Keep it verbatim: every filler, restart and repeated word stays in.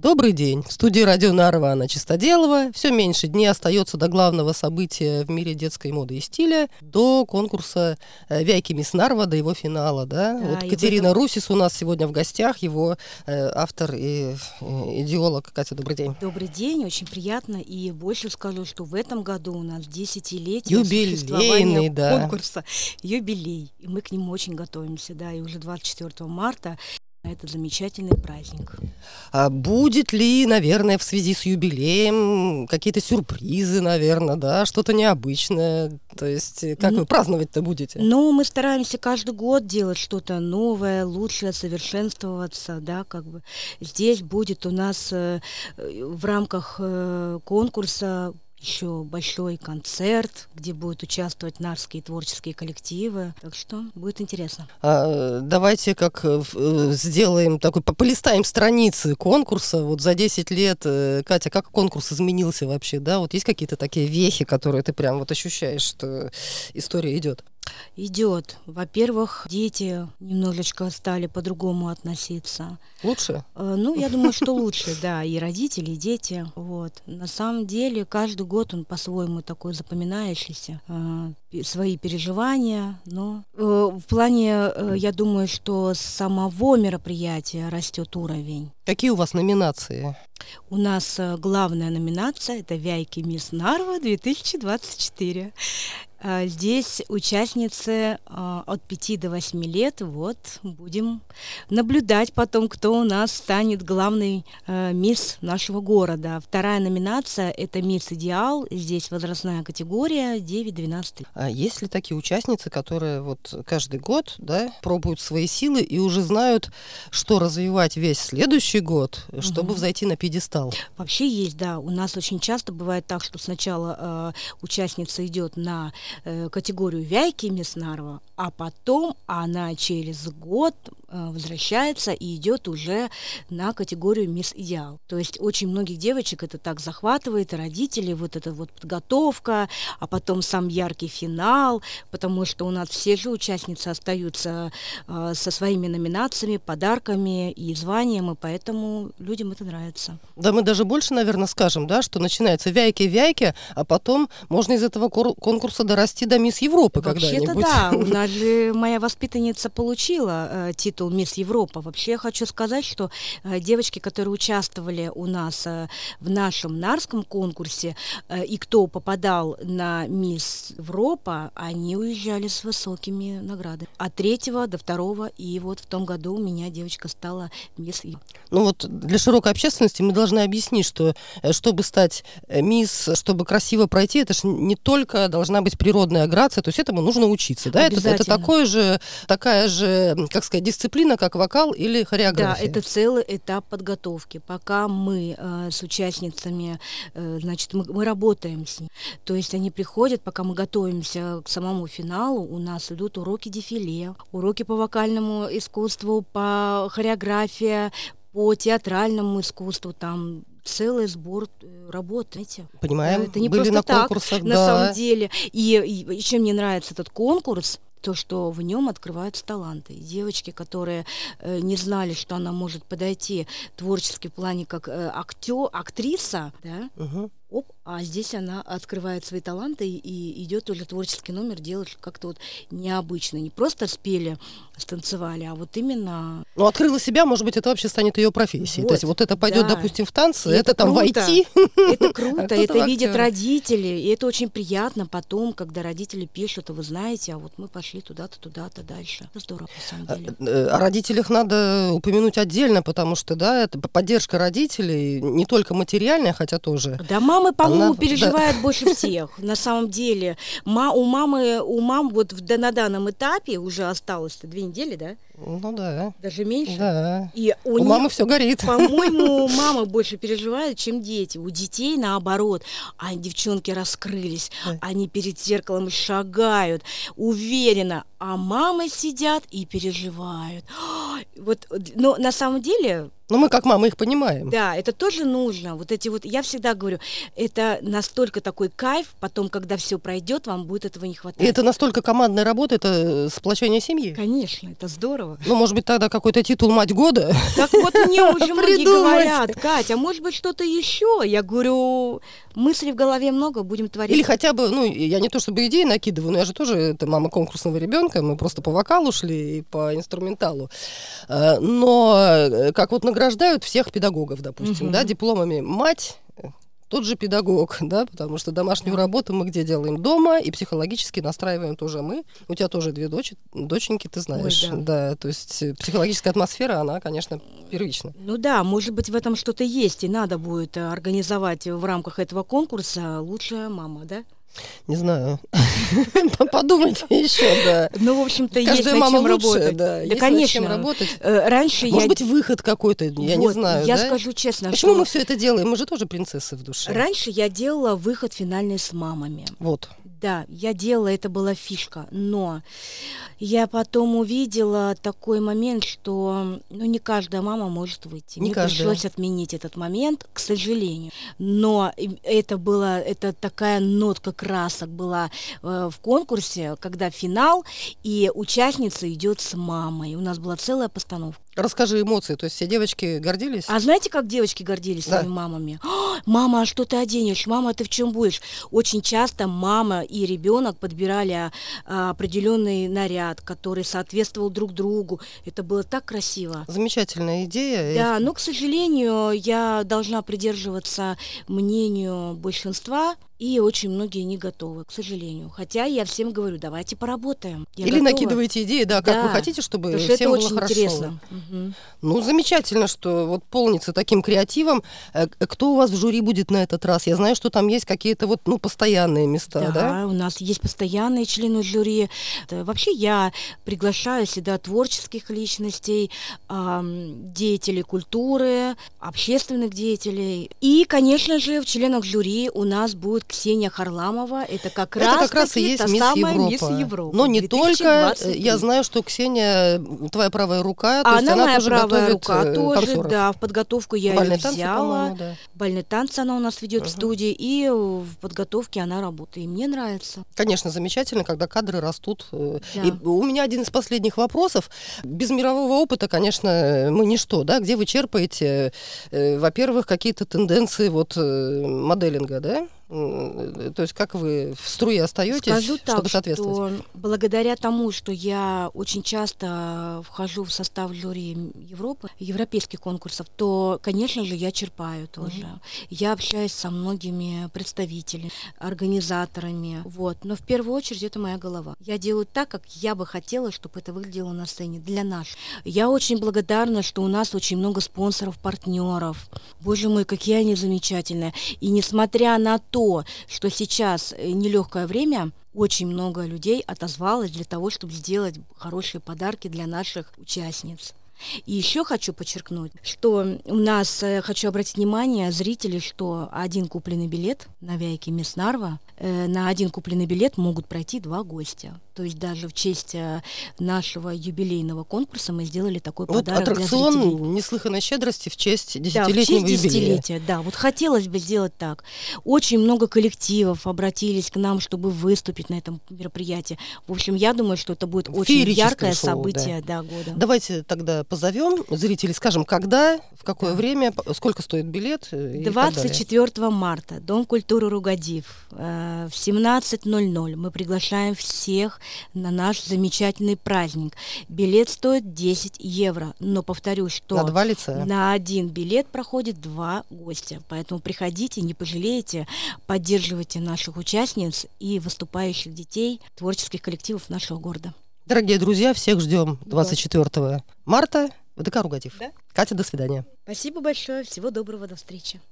Добрый день. В студии радио Нарва Анна Чистоделова. Все меньше дней остается до главного события в мире детской моды и стиля, до конкурса «Вяйки Мисс Нарва», до его финала. Да? Да, вот и Катерина этом... Русис у нас сегодня в гостях, его э, автор и э, идеолог. Катя, добрый день. Добрый день, очень приятно. И больше скажу, что в этом году у нас десятилетие юбилейный, да. конкурса. Юбилей. И мы к нему очень готовимся. Да, и уже двадцать четвёртого марта. Это замечательный праздник. А будет ли, наверное, в связи с юбилеем какие-то сюрпризы, наверное, да, что-то необычное? То есть как ну, вы праздновать-то будете? Ну, мы стараемся каждый год делать что-то новое, лучшее, совершенствоваться, да, как бы. Здесь будет у нас э, в рамках э, конкурса еще большой концерт, где будут участвовать нарвские творческие коллективы. Так что будет интересно. А, давайте как э, сделаем такой, полистаем страницы конкурса. Вот за десять лет, э, Катя, как конкурс изменился вообще? Да? Вот есть какие-то такие вехи, которые ты прям вот ощущаешь, что история идет? Идет. Во-первых, дети немножечко стали по-другому относиться. Лучше? Э, ну, я думаю, что лучше, да, и родители, и дети. Вот. На самом деле, каждый год он по-своему такой запоминающийся. Э, свои переживания, но э, в плане, э, я думаю, что с самого мероприятия растет уровень. Какие у вас номинации? У нас э, главная номинация – это «Вяйки Мисс Нарва две тысячи двадцать четыре». Здесь участницы а, от пяти до восьми лет. Вот, будем наблюдать потом, кто у нас станет главной а, мисс нашего города. Вторая номинация – это «Мисс Идеал». Здесь возрастная категория девять-двенадцать лет. А есть ли такие участницы, которые вот каждый год, да, пробуют свои силы и уже знают, что развивать весь следующий год, чтобы угу. взойти на пьедестал? Вообще есть, да. У нас очень часто бывает так, что сначала а, участница идет на категорию «Вяйки Мисс Нарва», а потом она через год э, возвращается и идет уже на категорию «Мисс Идеал». То есть очень многих девочек это так захватывает, и родители, вот эта вот подготовка, а потом сам яркий финал, потому что у нас все же участницы остаются э, со своими номинациями, подарками и званием, и поэтому людям это нравится. Да, мы даже больше, наверное, скажем, да, что начинается «Вяйки-вяйки», а потом можно из этого кор- конкурса дорасти до Мисс Европы когда-нибудь. Вообще-то да, у нас же моя воспитанница получила э, титул Мисс Европа. Вообще я хочу сказать, что э, девочки, которые участвовали у нас э, в нашем нарвском конкурсе, э, и кто попадал на Мисс Европа, они уезжали с высокими наградами. От третьего до второго, и вот в том году у меня девочка стала Мисс Европа. Ну вот для широкой общественности мы должны объяснить, что чтобы стать мисс, чтобы красиво пройти, это же не только должна быть природная грация, то есть этому нужно учиться, да? Это, это такое же, такая же, как сказать, дисциплина, как вокал или хореография. Да, это целый этап подготовки. Пока мы э, с участницами, э, значит, мы, мы работаем с ними. То есть они приходят, пока мы готовимся к самому финалу, у нас идут уроки дефиле, уроки по вокальному искусству, по хореографии, по театральному искусству, там целый сбор работ, знаете. Понимаем, это не были просто на так, конкурсах, на да. самом деле. И, и еще мне нравится этот конкурс, то, что в нем открываются таланты. И девочки, которые э, не знали, что она может подойти творчески в плане как э, актер, актриса, да, угу. оп, а здесь она открывает свои таланты и, и идет уже творческий номер делать как-то вот необычно. Не просто спели, станцевали, а вот именно... Ну, открыла себя, может быть, это вообще станет ее профессией. Вот, то есть вот это пойдет, да. допустим, в танцы, это, это там круто. войти. Это круто, это видят родители, и это очень приятно потом, когда родители пишут, а вы знаете, а вот мы пошли туда-то, туда-то, дальше. Это здорово, на самом деле. О родителях надо упомянуть отдельно, потому что, да, это поддержка родителей, не только материальная, хотя тоже. Да, мамы, по-моему, Она, переживают да. больше всех, на самом деле. Ма, у мамы, у мам вот в, на данном этапе уже осталось-то две недели, да? Ну да. Даже меньше? Да. И у, у них, мамы все горит. По-моему, мама больше переживает, чем дети. У детей наоборот. А девчонки раскрылись, да. Они перед зеркалом шагают уверенно, а мамы сидят и переживают. Вот, но на самом деле... Ну, мы как мамы их понимаем. Да, это тоже нужно. Вот эти вот, я всегда говорю, это настолько такой кайф, потом, когда все пройдет, вам будет этого не хватать. И это настолько командная работа, это сплочение семьи. Конечно, это здорово. здорово. Ну, может быть, тогда какой-то титул «Мать года»? Так вот мне уже многие говорят: Катя, а может быть, что-то еще? Я говорю, мыслей в голове много, будем творить. Или хотя бы, ну, я не то чтобы идеи накидываю, но я же тоже это мама конкурсного ребенка, мы просто по вокалу шли и по инструменталу. Но как вот награждают всех педагогов, допустим, угу. да, дипломами «Мать», тот же педагог, да, потому что домашнюю да. работу мы где делаем? Дома, и психологически настраиваем тоже мы. У тебя тоже две дочь, доченьки, ты знаешь. Ой, да. да, то есть психологическая атмосфера, она, конечно, первична. Ну да, может быть, в этом что-то есть, и надо будет организовать в рамках этого конкурса «Лучшая мама», да? Не знаю. Подумайте еще, да. Ну, в общем-то, есть над чем работать. Да, конечно. Раньше Может быть, выход какой-то, я не знаю. Я скажу честно. Почему мы все это делаем? Мы же тоже принцессы в душе. Раньше я делала выход финальный с мамами. Вот. Да, я делала, это была фишка, но я потом увидела такой момент, что ну, не каждая мама может выйти. Не Мне каждая. пришлось отменить этот момент, к сожалению. Но это была, это такая нотка красок была э, в конкурсе, когда финал, и участница идет с мамой. У нас была целая постановка. Расскажи эмоции, то есть все девочки гордились? А знаете, как девочки гордились да. своими мамами? Мама, а что ты оденешь? Мама, ты в чем будешь? Очень часто мама и ребенок подбирали а, определенный наряд, который соответствовал друг другу. Это было так красиво. Замечательная идея. Да, но, к сожалению, я должна придерживаться мнению большинства, и очень многие не готовы, к сожалению. Хотя я всем говорю, давайте поработаем. Я Или готова. Накидывайте идеи, да, как да, вы хотите, чтобы потому всем что это было очень хорошо. Интересно. Угу. Ну, замечательно, что вот полнится таким креативом. Кто у вас в жюри будет на этот раз? Я знаю, что там есть какие-то вот, ну, постоянные места, да? Да, у нас есть постоянные члены жюри. Вообще я приглашаю сюда творческих личностей, деятелей культуры, общественных деятелей. И, конечно же, в членах жюри у нас будет Ксения Харламова. Это как это раз как раз и есть та мисс самая Европа. мисс Европа. Но не только. Я знаю, что Ксения твоя правая рука. То она, есть она моя тоже правая рука танцоров. тоже, да. В подготовку я Бальные ее танцы, взяла. Да. Бальные танцы она у нас ведет uh-huh. в студии, и в подготовке она работает. И мне нравится. Конечно, замечательно, когда кадры растут. Да. И у меня один из последних вопросов. Без мирового опыта, конечно, мы ничто, да? Где вы черпаете, во-первых, какие-то тенденции вот моделинга, да? То есть как вы в струе остаетесь, Скажу так, чтобы соответствовать? Что благодаря тому, что я очень часто вхожу в состав жюри Европы, европейских конкурсов, то, конечно же, я черпаю тоже. Mm-hmm. Я общаюсь со многими представителями, организаторами. Вот. Но в первую очередь это моя голова. Я делаю так, как я бы хотела, чтобы это выглядело на сцене для нас. Я очень благодарна, что у нас очень много спонсоров, партнеров. Боже мой, какие они замечательные. И несмотря на то, что сейчас нелегкое время, очень много людей отозвалось для того, чтобы сделать хорошие подарки для наших участниц. И еще хочу подчеркнуть, что у нас, хочу обратить внимание зрителей, что один купленный билет на Вяйке Мисс Нарва, э, на один купленный билет могут пройти два гостя. То есть даже в честь нашего юбилейного конкурса мы сделали такой вот подарок для зрителей. Аттракцион неслыханной щедрости в честь десятилетнего да, в честь юбилея. десятилетия, да. Вот хотелось бы сделать так. Очень много коллективов обратились к нам, чтобы выступить на этом мероприятии. В общем, я думаю, что это будет очень яркое шоу, событие да. Да, года. Давайте тогда позовем зрителей, скажем, когда, в какое да. время, сколько стоит билет? двадцать четвёртого марта, Дом культуры Ругадив, э, в семнадцать ноль ноль. Мы приглашаем всех на наш замечательный праздник. Билет стоит десять евро, но повторюсь, что на два лица. На один билет проходит два гостя. Поэтому приходите, не пожалеете, поддерживайте наших участниц и выступающих детей, творческих коллективов нашего города. Дорогие друзья, всех ждем двадцать четвёртого марта в ДК Ругадив. Да? Катя, до свидания. Спасибо большое, всего доброго, до встречи.